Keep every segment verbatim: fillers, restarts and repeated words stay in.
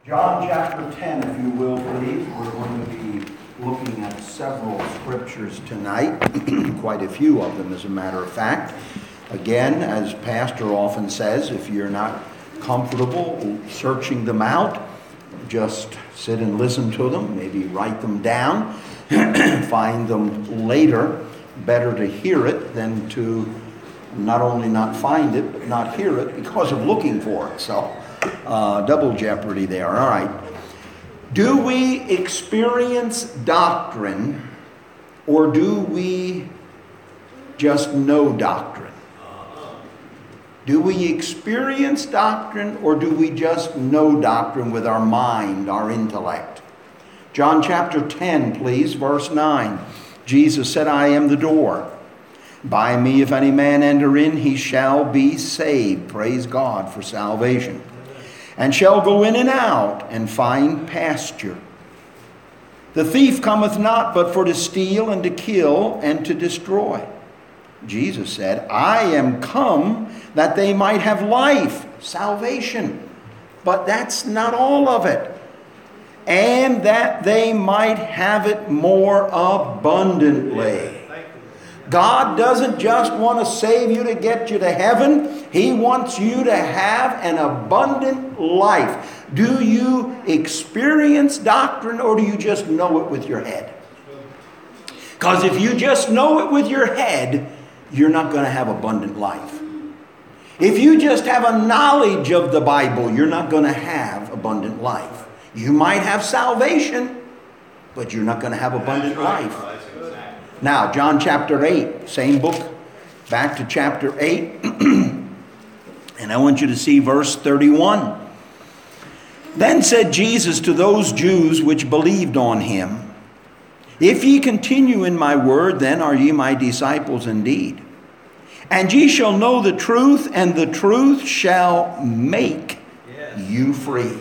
John chapter ten, if you will, please. We're going to be looking at several scriptures tonight, quite a few of them, as a matter of fact. Again, as Pastor often says, if you're not comfortable searching them out, just sit and listen to them, maybe write them down, find them later. Better to hear it than to not only not find it, but not hear it because of looking for it. So, uh, double jeopardy there. All right. Do we experience doctrine, or do we just know doctrine? Do we experience doctrine, or do we just know doctrine with our mind, our intellect? John chapter ten, please, verse nine. Jesus said, I am the door. By me, if any man enter in, he shall be saved. Praise God for salvation. And shall go in and out and find pasture. The thief cometh not but for to steal and to kill and to destroy. Jesus said, I am come that they might have life, salvation. But that's not all of it. And that they might have it more abundantly. God doesn't just want to save you to get you to heaven. He wants you to have an abundant life. Do you experience doctrine, or do you just know it with your head? Because if you just know it with your head, you're not going to have abundant life. If you just have a knowledge of the Bible, you're not going to have abundant life. You might have salvation, but you're not going to have abundant life. Now, John chapter eight, same book, back to chapter eight. And I want you to see verse thirty-one. Then said Jesus to those Jews which believed on him, If ye continue in my word, then are ye my disciples indeed. And ye shall know the truth, and the truth shall make you free.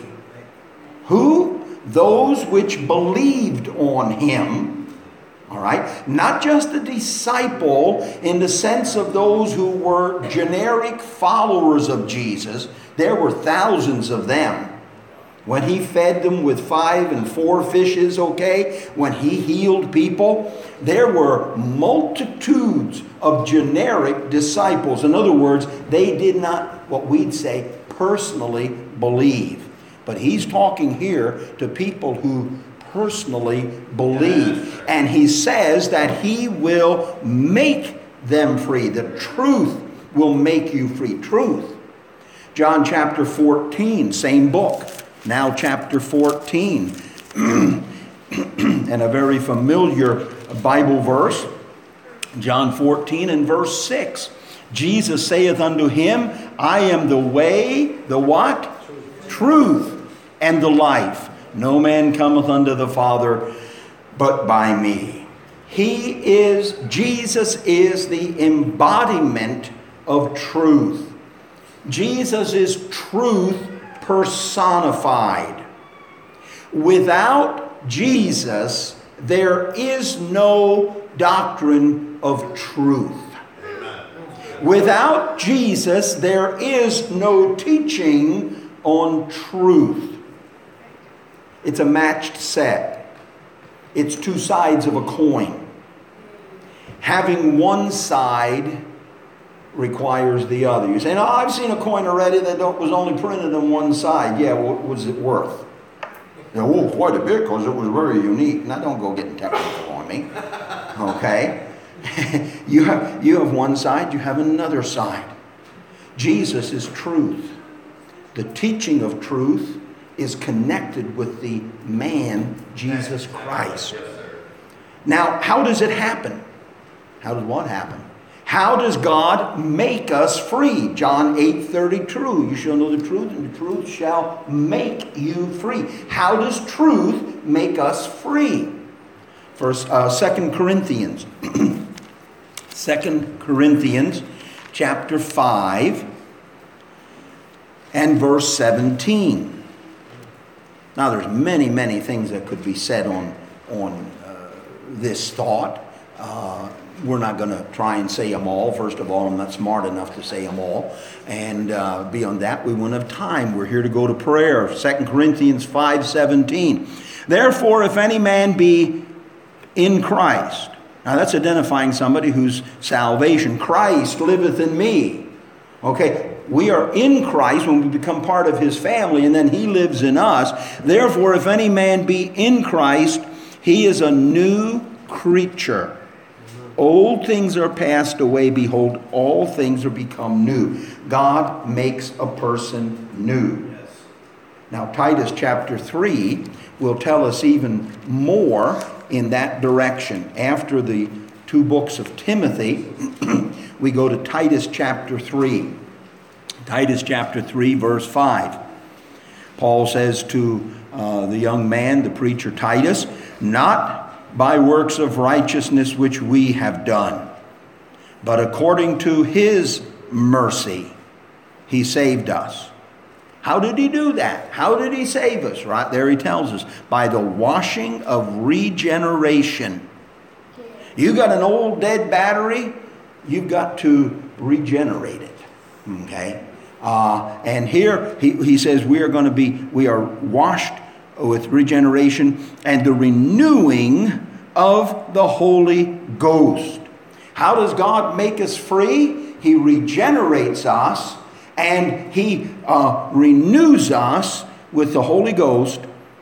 Who? Those which believed on him. All right? Not just the disciple in the sense of those who were generic followers of Jesus. There were thousands of them. When he fed them with five and four fishes, okay? When he healed people, there were multitudes of generic disciples. In other words, they did not, what we'd say, personally believe. But he's talking here to people who personally believe. And he says that he will make them free. The truth will make you free. Truth. John chapter fourteen, same book. Now chapter fourteen. And a very familiar Bible verse. John fourteen and verse six. Jesus saith unto him, I am the way, the what? Truth and the life. No man cometh unto the Father but by me. He is, Jesus is the embodiment of truth. Jesus is truth personified. Without Jesus, there is no doctrine of truth. Without Jesus, there is no teaching on truth. It's a matched set. It's two sides of a coin. Having one side requires the other. You're saying, oh, I've seen a coin already that don't, was only printed on one side. Yeah, what was it worth? You know, oh, quite a bit, because it was very unique. Now, don't go getting technical on me. Okay? you have, you have one side, you have another side. Jesus is truth. The teaching of truth is connected with the man, Jesus Christ. Now, how does it happen? How does what happen? How does God make us free? John eight thirty-two. You shall know the truth, and the truth shall make you free. How does truth make us free? First, uh, Second Corinthians. Second Corinthians chapter five and verse seventeen. Now, there's many, many things that could be said on, on uh, this thought. Uh, we're not going to try and say them all. First of all, I'm not smart enough to say them all. And uh, beyond that, we won't have time. We're here to go to prayer. Second Corinthians five seventeen. Therefore, if any man be in Christ. Now that's identifying somebody whose salvation. Christ liveth in me. Okay, we are in Christ when we become part of his family, and then he lives in us. Therefore, if any man be in Christ, he is a new creature. Old things are passed away. Behold, all things are become new. God makes a person new. Yes. Now, Titus chapter three will tell us even more in that direction. After the two books of Timothy, we go to Titus chapter three. Titus chapter three, verse five. Paul says to uh, the young man, the preacher Titus, not by works of righteousness which we have done, but according to his mercy, he saved us. How did he do that? How did he save us? Right there he tells us, by the washing of regeneration. You got an old dead battery, you've got to regenerate it. Okay? Uh, and here he, he says we are going to be, we are washed with regeneration and the renewing of the Holy Ghost. How does God make us free? He regenerates us and he uh, renews us with the Holy Ghost,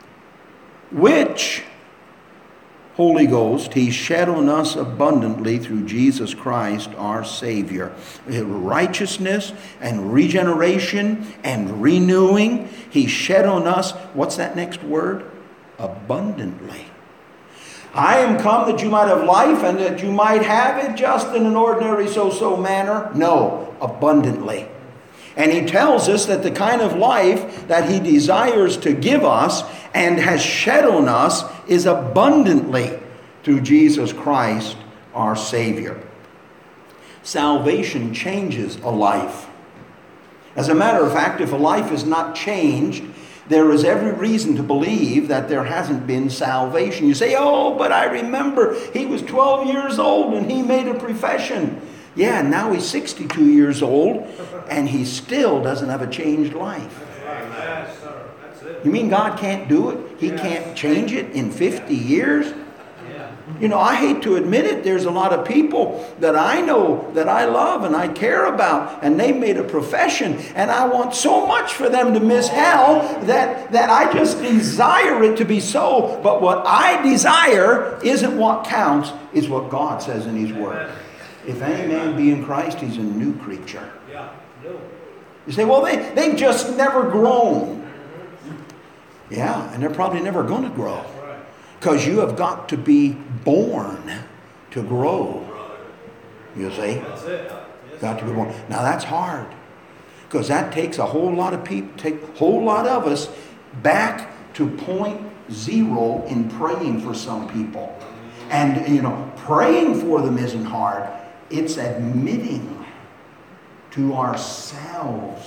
which Holy Ghost he shed on us abundantly through Jesus Christ our Savior. Righteousness and regeneration and renewing he shed on us. What's that next word? Abundantly. I am come that you might have life and that you might have it just in an ordinary so-so manner. No, abundantly. And he tells us that the kind of life that he desires to give us and has shed on us is abundantly through Jesus Christ, our Savior. Salvation changes a life. As a matter of fact, if a life is not changed, there is every reason to believe that there hasn't been salvation. You say, oh, but I remember he was twelve years old and he made a profession. Yeah, now he's sixty-two years old and he still doesn't have a changed life. You mean God can't do it? He can't change it in fifty years? You know, I hate to admit it, there's a lot of people that I know, that I love and I care about, and they made a profession, and I want so much for them to miss hell that, that I just desire it to be so. But what I desire isn't what counts, it's what God says in his word. If any man be in Christ, he's a new creature. You say, well, they, they've just never grown. Yeah, and they're probably never going to grow. Because you have got to be born to grow. You see? Got to be born. Now that's hard. Because that takes a whole lot of people, take a whole lot of us back to point zero in praying for some people. And, you know, praying for them isn't hard. It's admitting to ourselves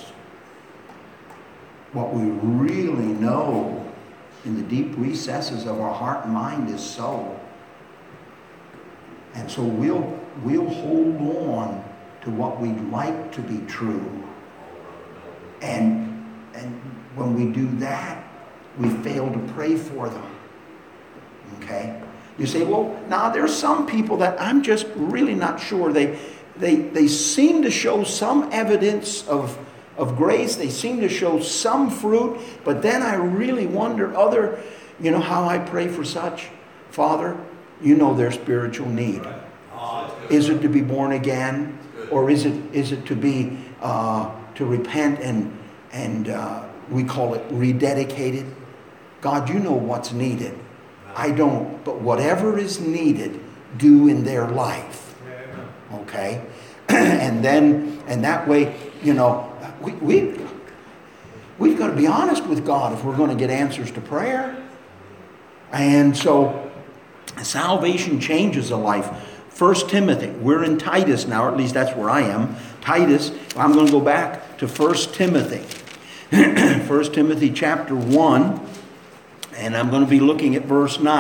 what we really know in the deep recesses of our heart and mind is so. And so we'll, we'll hold on to what we'd like to be true. And, and when we do that, we fail to pray for them. Okay? You say, well, now there's some people that I'm just really not sure. They, they, they seem to show some evidence of of grace. They seem to show some fruit, but then I really wonder other, you know how I pray for such? Father, you know their spiritual need. Is it to be born again? Or is it is it to be, uh, to repent and, and uh, we call it rededicated? God, you know what's needed. I don't, but whatever is needed, do in their life. Okay? And then, and that way, you know, We, we, we've got to be honest with God if we're going to get answers to prayer. And so salvation changes a life. First Timothy, we're in Titus now, or at least that's where I am. Titus, I'm going to go back to First Timothy. First Timothy chapter one, and I'm going to be looking at verse nine.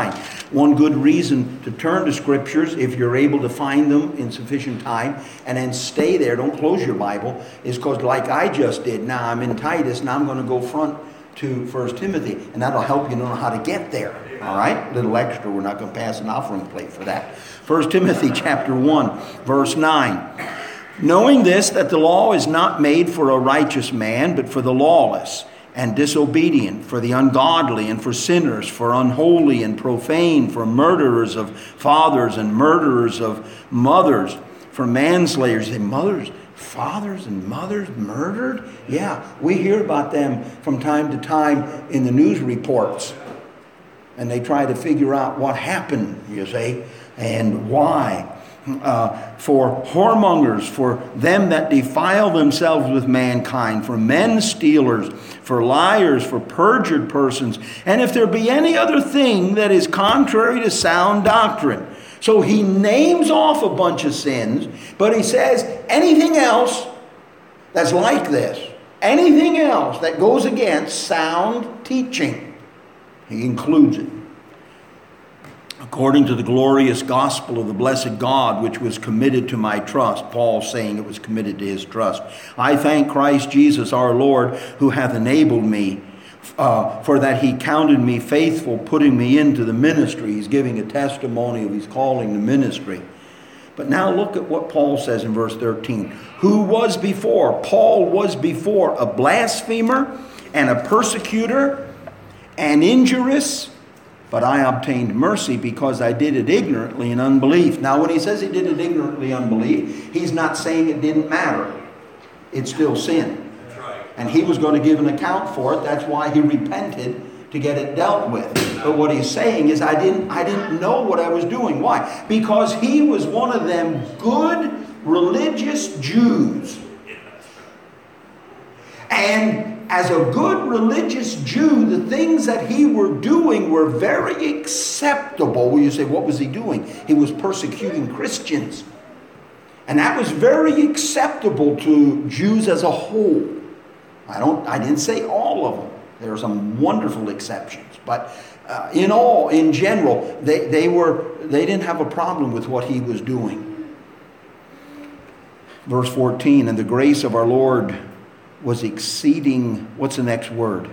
One good reason to turn to Scriptures, if you're able to find them in sufficient time, and then stay there, don't close your Bible, is because like I just did, now I'm in Titus, now I'm going to go front to First Timothy, and that'll help you know how to get there. All right? A little extra, we're not going to pass an offering plate for that. First Timothy chapter one, verse nine. Knowing this, that the law is not made for a righteous man, but for the lawless and disobedient, for the ungodly and for sinners, for unholy and profane, for murderers of fathers and murderers of mothers, for manslayers. And mothers, fathers and mothers murdered? Yeah, we hear about them from time to time in the news reports. And they try to figure out what happened, you see, and why. Uh, for whoremongers, for them that defile themselves with mankind, for men stealers, for liars, for perjured persons, and if there be any other thing that is contrary to sound doctrine. So he names off a bunch of sins, but he says anything else that's like this, anything else that goes against sound teaching, he includes it. According to the glorious gospel of the blessed God, which was committed to my trust. Paul saying it was committed to his trust. I thank Christ Jesus our Lord, who hath enabled me, uh, for that he counted me faithful, putting me into the ministry. He's giving a testimony of his calling to ministry. But now look at what Paul says in verse thirteen. Who was before? Paul was before a blasphemer and a persecutor and injurious, but I obtained mercy because I did it ignorantly in unbelief. Now, when he says he did it ignorantly in unbelief, he's not saying it didn't matter. It's still sin. That's right. And he was going to give an account for it. That's why he repented, to get it dealt with. But what he's saying is, I didn't, I didn't know what I was doing. Why? Because he was one of them good religious Jews. And as a good religious Jew, the things that he were doing were very acceptable. Well, you say, what was he doing? He was persecuting Christians. And that was very acceptable to Jews as a whole. I don't, I didn't say all of them. There are some wonderful exceptions. But uh, in all, in general, they, they were, they didn't have a problem with what he was doing. Verse fourteen, and the grace of our Lord was exceeding, what's the next word?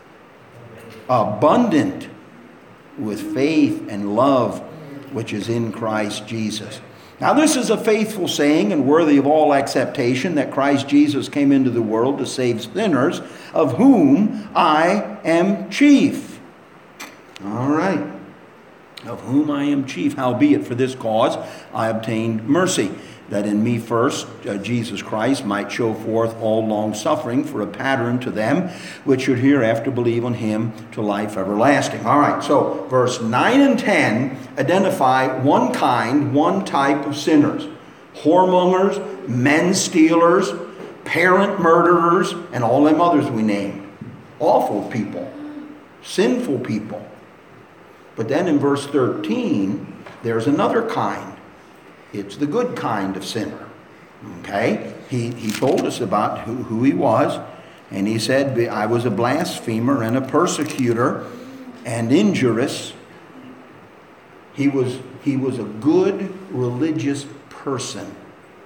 Abundant with faith and love, which is in Christ Jesus. Now this is a faithful saying and worthy of all acceptation, that Christ Jesus came into the world to save sinners, of whom I am chief. All right. Of whom I am chief. Howbeit for this cause I obtained mercy, that in me first uh, Jesus Christ might show forth all long suffering for a pattern to them which should hereafter believe on him to life everlasting. All right, so verse nine and ten identify one kind, one type of sinners. Whoremongers, men stealers, parent murderers, and all them others we name. Awful people, sinful people. But then in verse thirteen, there's another kind. It's the good kind of sinner. Okay? He, he told us about who, who he was. And he said, I was a blasphemer and a persecutor and injurious. He was, he was a good religious person.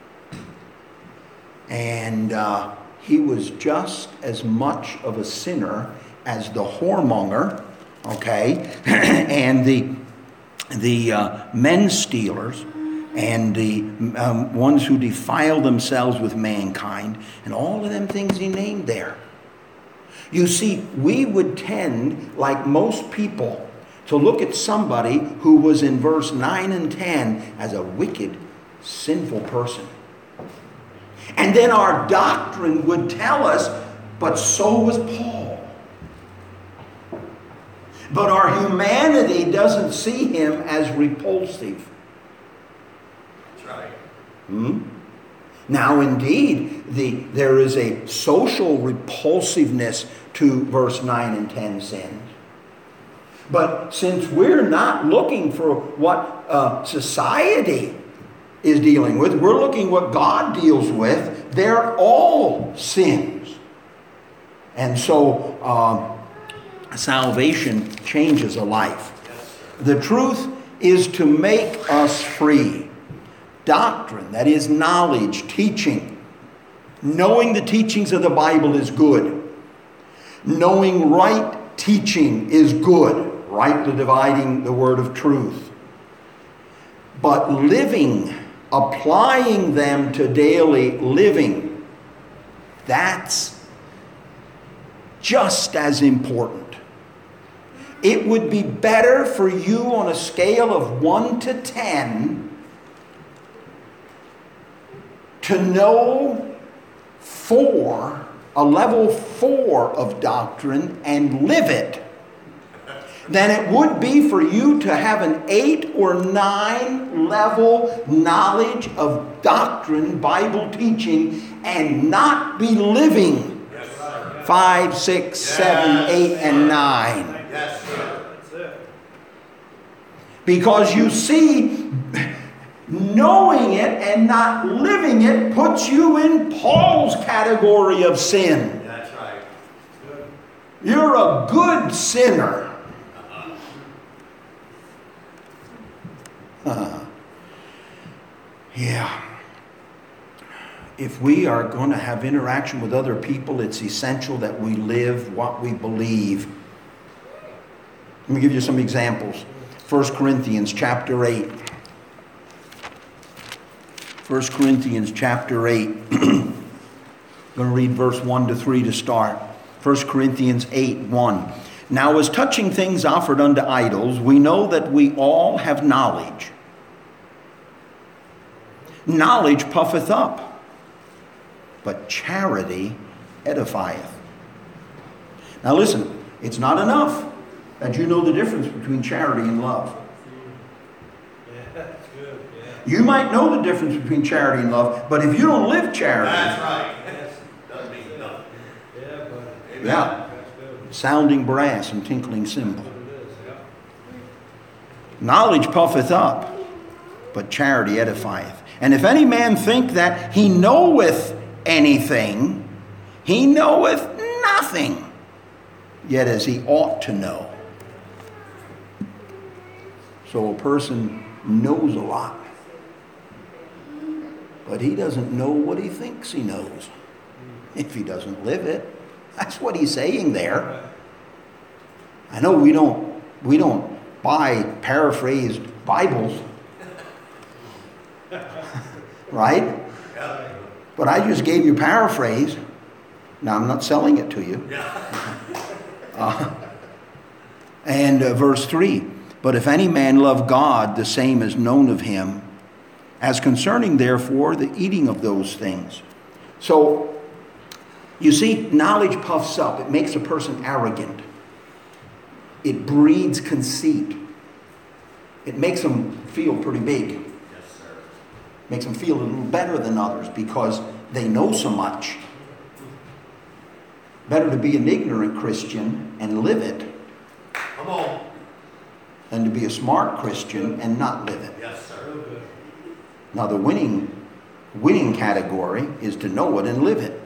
And uh, he was just as much of a sinner as the whoremonger, okay, and the, the uh, men stealers, and the um, ones who defile themselves with mankind, and all of them things he named there. You see, we would tend, like most people, to look at somebody who was in verse nine and ten as a wicked, sinful person. And then our doctrine would tell us, but so was Paul. But our humanity doesn't see him as repulsive. Hmm? Now, indeed, the, there is a social repulsiveness to verse nine and ten sins. But since we're not looking for what uh, society is dealing with, we're looking what God deals with. They're all sins. And so uh, salvation changes a life. The truth is to make us free. Doctrine, that is knowledge, teaching. Knowing the teachings of the Bible is good. Knowing right teaching is good, rightly dividing the word of truth. But living, applying them to daily living, that's just as important. It would be better for you on a scale of one to ten to know four, a level four of doctrine and live it, than it would be for you to have an eight or nine level knowledge of doctrine, Bible teaching, and not be living five, six, seven, eight, and nine. Because you see, knowing it and not living it puts you in Paul's category of sin. That's right. You're a good sinner. Uh, yeah. If we are going to have interaction with other people, it's essential that we live what we believe. Let me give you some examples. First Corinthians chapter eight. First Corinthians chapter eight. I'm going to read verse one to three to start. First Corinthians eight, one. Now as touching things offered unto idols, we know that we all have knowledge. Knowledge puffeth up, but charity edifieth. Now listen, it's not enough that you know the difference between charity and love. Yeah, that's good. Yeah. You might know the difference between charity and love, but if you don't live charity... That's right. Doesn't mean nothing. Yeah, buddy. Yeah. That's good. Sounding brass and tinkling cymbal. Knowledge puffeth up, but charity edifieth. And if any man think that he knoweth anything, he knoweth nothing, yet as he ought to know. So a person knows a lot, but he doesn't know what he thinks he knows if he doesn't live it. That's what he's saying there. I know we don't we don't buy paraphrased Bibles, right? But I just gave you paraphrase. Now I'm not selling it to you. Uh, and uh, verse three. But if any man love God, the same is known of him, as concerning therefore the eating of those things. So, you see, knowledge puffs up. It makes a person arrogant. It breeds conceit. It makes them feel pretty big. Yes, sir. Makes them feel a little better than others because they know so much. Better to be an ignorant Christian and live it. Come on. Than to be a smart Christian and not live it. Yes, sir. Now the winning winning category is to know it and live it.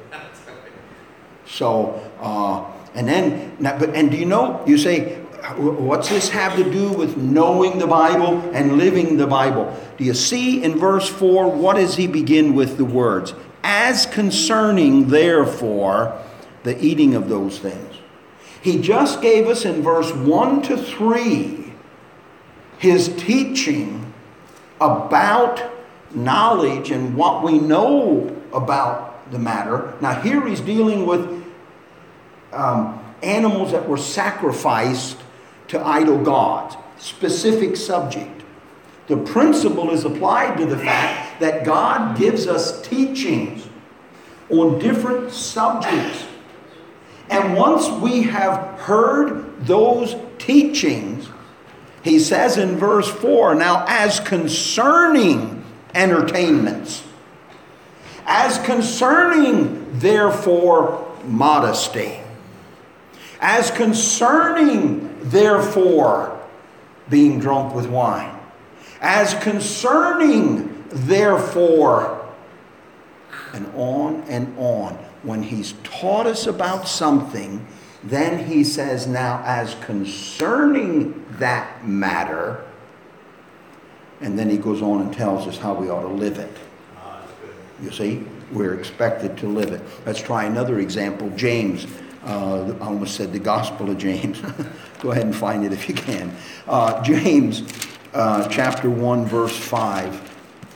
So, uh, and then, but and do you know, you say, what's this have to do with knowing the Bible and living the Bible? Do you see in verse four, what does he begin with the words? As concerning, therefore, the eating of those things. He just gave us in verse one to three his teaching about knowledge and what we know about the matter. Now here he's dealing with um, animals that were sacrificed to idol gods. Specific subject. The principle is applied to the fact that God gives us teachings on different subjects. And once we have heard those teachings, he says in verse four, now as concerning entertainments, as concerning therefore modesty, as concerning therefore being drunk with wine, as concerning therefore, and on and on. When he's taught us about something, Then he says, now as concerning that matter, and then he goes on and tells us how we ought to live it. You see, we're expected to live it. Let's try another example. James, uh, I almost said the Gospel of James. Go ahead and find it if you can. Uh, James uh, chapter one, verse five.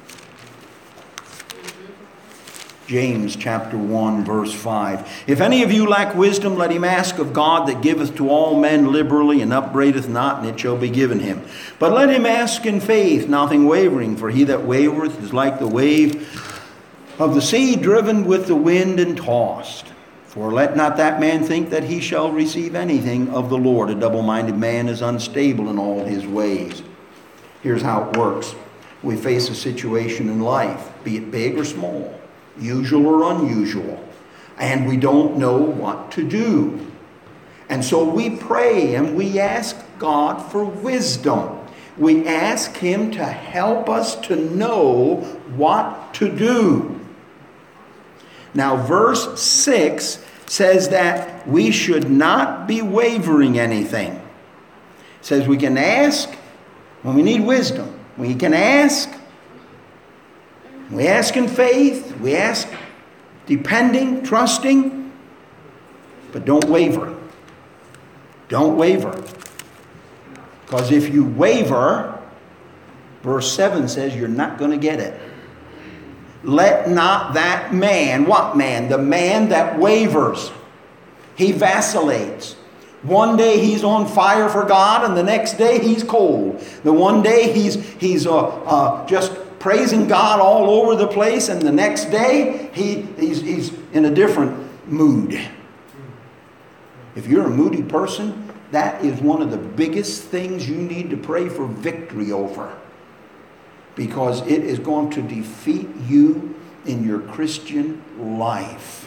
James chapter one, verse five. If any of you lack wisdom, let him ask of God that giveth to all men liberally and upbraideth not, and it shall be given him. But let him ask in faith, nothing wavering. For he that wavereth is like the wave of the sea, driven with the wind and tossed. For let not that man think that he shall receive anything of the Lord. A double-minded man is unstable in all his ways. Here's how it works. We face a situation in life, be it big or small, usual or unusual, and we don't know what to do. And so we pray and we ask God for wisdom. We ask him to help us to know what to do. Now, verse six says that we should not be wavering anything. It says we can ask when we need wisdom. We can ask. We ask in faith. We ask depending, trusting. But don't waver. Don't waver. Because if you waver, verse seven says you're not going to get it. Let not that man, what man? The man that wavers. He vacillates. One day he's on fire for God, and the next day he's cold. The one day he's he's uh, uh, just praising God all over the place, and the next day he he's, he's in a different mood. If you're a moody person, that is one of the biggest things you need to pray for victory over, because it is going to defeat you in your Christian life.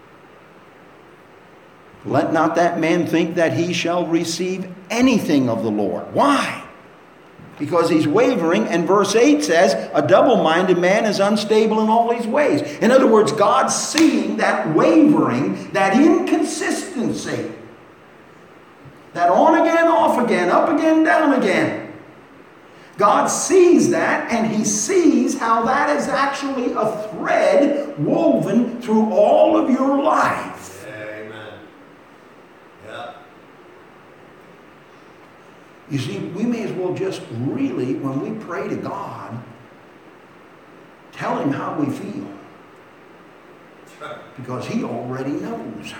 Let not that man think that he shall receive anything of the Lord. Why? Because he's wavering, and verse eight says, a double-minded man is unstable in all his ways. In other words, God's seeing that wavering, that inconsistency, that on again, off again, up again, down again. God sees that, and he sees how that is actually a thread woven through all of your life. You see, we may as well just really, when we pray to God, tell him how we feel. Because he already knows.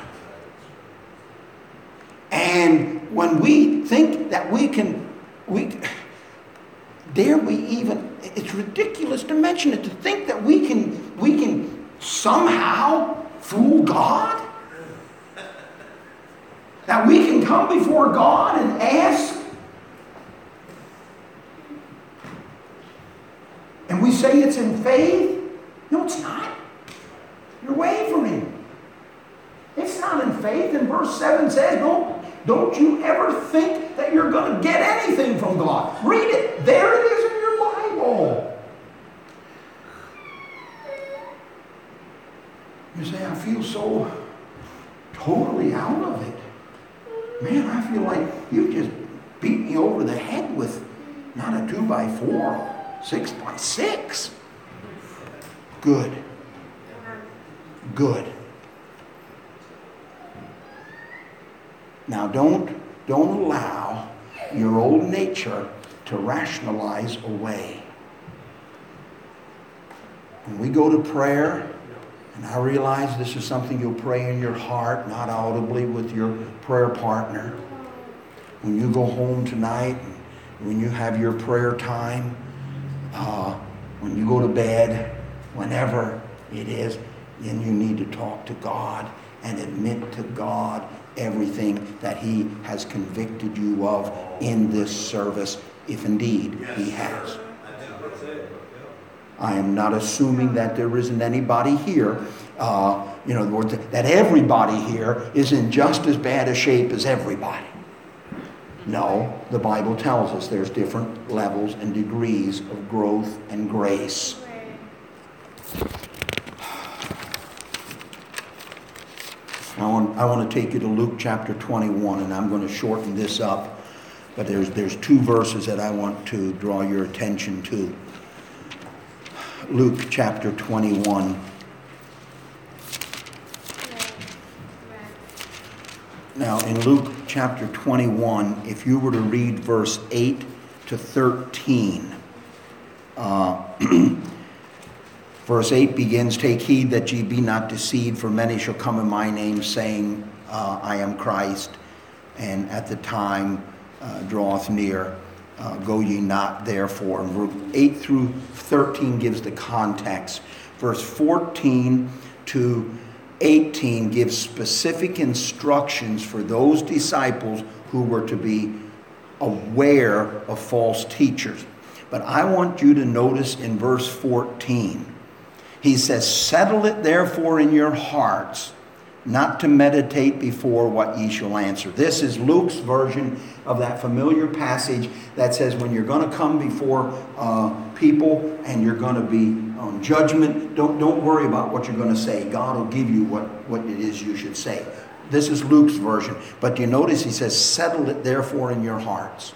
And when we think that we can, we dare we even, it's ridiculous to mention it, to think that we can, we can somehow fool God? That we can come before God and ask, and we say it's in faith? No, it's not. You're wavering. It's not in faith. And verse seven says, don't, don't you ever think that you're going to get anything from God. Read it. There it is in your Bible. You say, I feel so totally out of it. Man, I feel like you just beat me over the head with not a two by four. Six by six. Good. Good. Now don't, don't allow your old nature to rationalize away. When we go to prayer, and I realize this is something you'll pray in your heart, not audibly with your prayer partner. When you go home tonight, when you have your prayer time, Uh, when you go to bed, whenever it is, then you need to talk to God and admit to God everything that he has convicted you of in this service, if indeed he has. I am not assuming that there isn't anybody here, uh, you know, that everybody here is in just as bad a shape as everybody. No, the Bible tells us there's different levels and degrees of growth and grace. I want, I want to take you to Luke chapter twenty-one, and I'm going to shorten this up. But there's, there's two verses that I want to draw your attention to. Luke chapter twenty-one. Now, in Luke chapter twenty-one, if you were to read verse eight to thirteen, uh, verse eight begins, "Take heed that ye be not deceived, for many shall come in my name, saying, uh, I am Christ, and at the time uh, draweth near. Uh, go ye not therefore." And verse eight through thirteen gives the context. Verse fourteen to eighteen gives specific instructions for those disciples who were to be aware of false teachers. But I want you to notice in verse fourteen, he says, "Settle it therefore in your hearts, not to meditate before what ye shall answer." This is Luke's version of that familiar passage that says when you're going to come before uh, people and you're going to be on judgment, don't, don't worry about what you're going to say. God will give you what, what it is you should say. This is Luke's version. But you notice he says, "Settle it therefore in your hearts."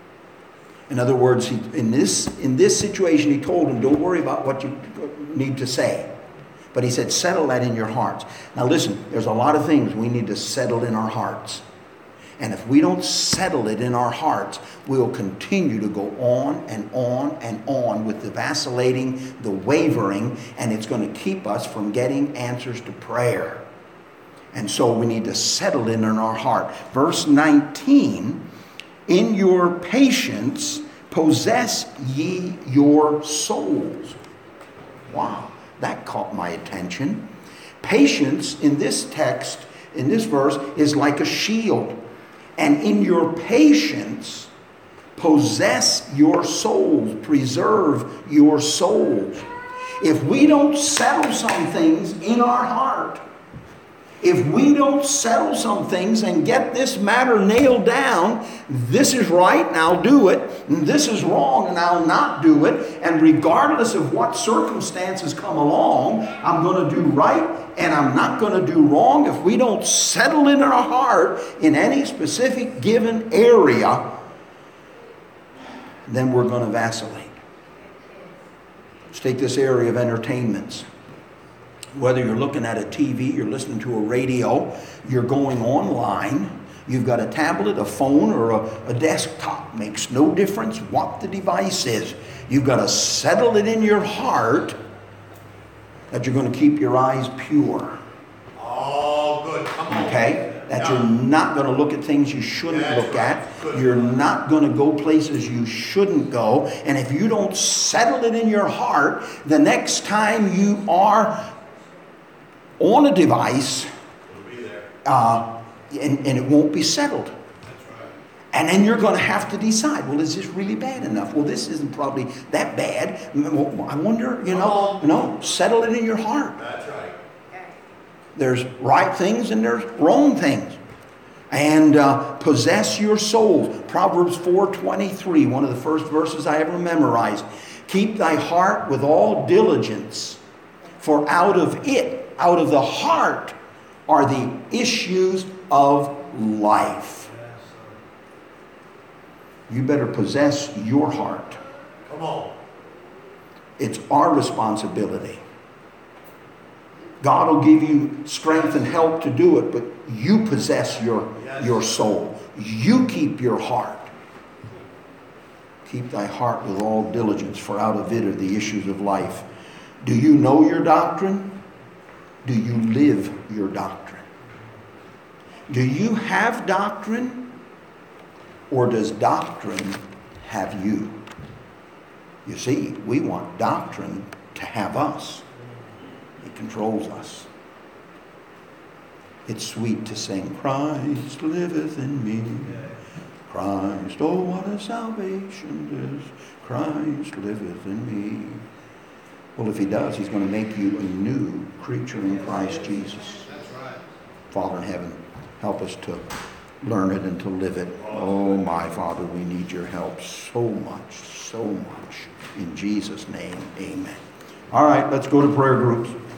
In other words, he, in this in this situation, he told them, don't worry about what you need to say. But he said, settle that in your hearts. Now listen, there's a lot of things we need to settle in our hearts. And if we don't settle it in our hearts, we'll continue to go on and on and on with the vacillating, the wavering, and it's going to keep us from getting answers to prayer. And so we need to settle it in our heart. Verse nineteen, "In your patience possess ye your souls." Wow, that caught my attention. Patience in this text, in this verse, is like a shield. And in your patience, possess your souls, preserve your souls. If we don't settle some things in our heart, if we don't settle some things and get this matter nailed down, this is right and I'll do it, and this is wrong and I'll not do it, and regardless of what circumstances come along, I'm going to do right and I'm not going to do wrong. If we don't settle in our heart in any specific given area, then we're going to vacillate. Let's take this area of entertainments. Whether you're looking at a T V, you're listening to a radio, you're going online, you've got a tablet, a phone, or a, a desktop. Makes no difference what the device is. You've got to settle it in your heart that you're going to keep your eyes pure. Oh, good. Come on. Okay? That Yeah. you're not going to look at things you shouldn't That's look right. at. Good. You're not going to go places you shouldn't go. And if you don't settle it in your heart, the next time you are on a device, It'll be there. uh, and, and it won't be settled. That's right. And then you're going to have to decide, well, is this really bad enough? Well, this isn't probably that bad. Well, I wonder, you know, no, settle it in your heart. That's right. There's right things and there's wrong things. And uh, possess your souls. Proverbs four twenty-three, one of the first verses I ever memorized. "Keep thy heart with all diligence, for out of it, out of the heart, are the issues of life." You better possess your heart. Come on. It's our responsibility. God will give you strength and help to do it, but you possess your, Yes. your soul. You keep your heart. "Keep thy heart with all diligence, for out of it are the issues of life." Do you know your doctrine? Do you live your doctrine? Do you have doctrine, or does doctrine have you? You see, we want doctrine to have us. It controls us. It's sweet to sing, "Christ liveth in me. Christ, oh what a salvation is. Christ liveth in me." Well, if he does, he's going to make you a new creature in Christ Jesus. That's right. Father in heaven, help us to learn it and to live it. Oh, my Father, we need your help so much, so much. In Jesus' name, amen. All right, let's go to prayer groups.